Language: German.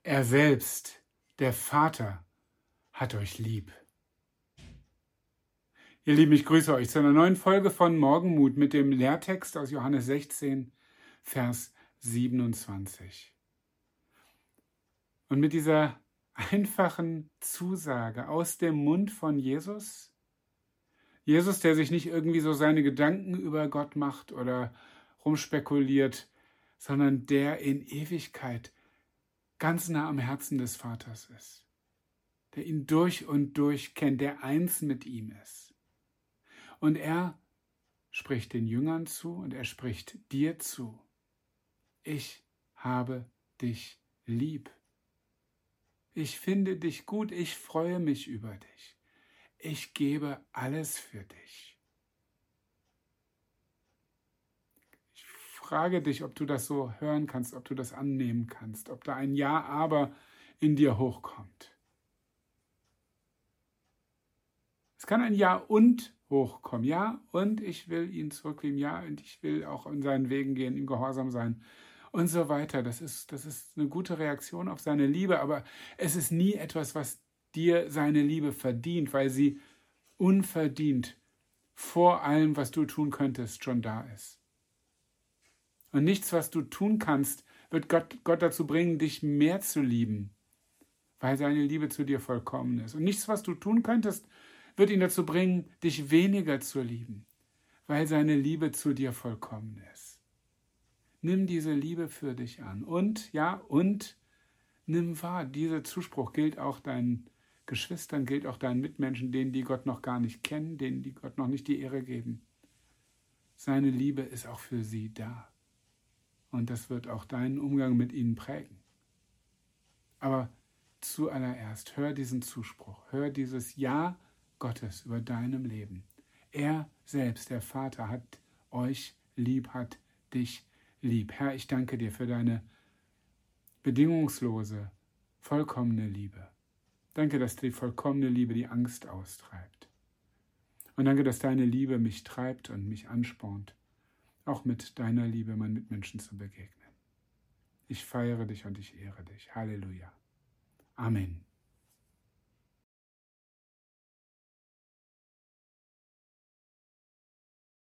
Er selbst, der Vater, hat euch lieb. Ihr Lieben, ich grüße euch zu einer neuen Folge von Morgenmut mit dem Lehrtext aus Johannes 16, Vers 27. Und mit dieser einfachen Zusage aus dem Mund von Jesus, der sich nicht irgendwie so seine Gedanken über Gott macht oder rumspekuliert, sondern der in Ewigkeit ganz nah am Herzen des Vaters ist, der ihn durch und durch kennt, der eins mit ihm ist. Und er spricht den Jüngern zu und er spricht dir zu. Ich habe dich lieb. Ich finde dich gut, ich freue mich über dich. Ich gebe alles für dich. Ich frage dich, ob du das so hören kannst, ob du das annehmen kannst, ob da ein Ja, aber in dir hochkommt. Es kann ein Ja und hochkommen. Ja, und ich will ihn zurücklieben. Ja, und ich will auch in seinen Wegen gehen, ihm gehorsam sein und so weiter. Das ist eine gute Reaktion auf seine Liebe, aber es ist nie etwas, was dir seine Liebe verdient, weil sie unverdient vor allem, was du tun könntest, schon da ist. Und nichts, was du tun kannst, wird Gott dazu bringen, dich mehr zu lieben, weil seine Liebe zu dir vollkommen ist. Und nichts, was du tun könntest, wird ihn dazu bringen, dich weniger zu lieben, weil seine Liebe zu dir vollkommen ist. Nimm diese Liebe für dich an. Und nimm wahr, dieser Zuspruch gilt auch deinen Geschwistern, gilt auch deinen Mitmenschen, denen, die Gott noch gar nicht kennen, denen, die Gott noch nicht die Ehre geben. Seine Liebe ist auch für sie da. Und das wird auch deinen Umgang mit ihnen prägen. Aber zuallererst, hör diesen Zuspruch, hör dieses Ja Gottes über deinem Leben. Er selbst, der Vater, hat euch lieb, hat dich lieb. Herr, ich danke dir für deine bedingungslose, vollkommene Liebe. Danke, dass die vollkommene Liebe die Angst austreibt. Und danke, dass deine Liebe mich treibt und mich anspornt, auch mit deiner Liebe meinen Mitmenschen zu begegnen. Ich feiere dich und ich ehre dich. Halleluja. Amen.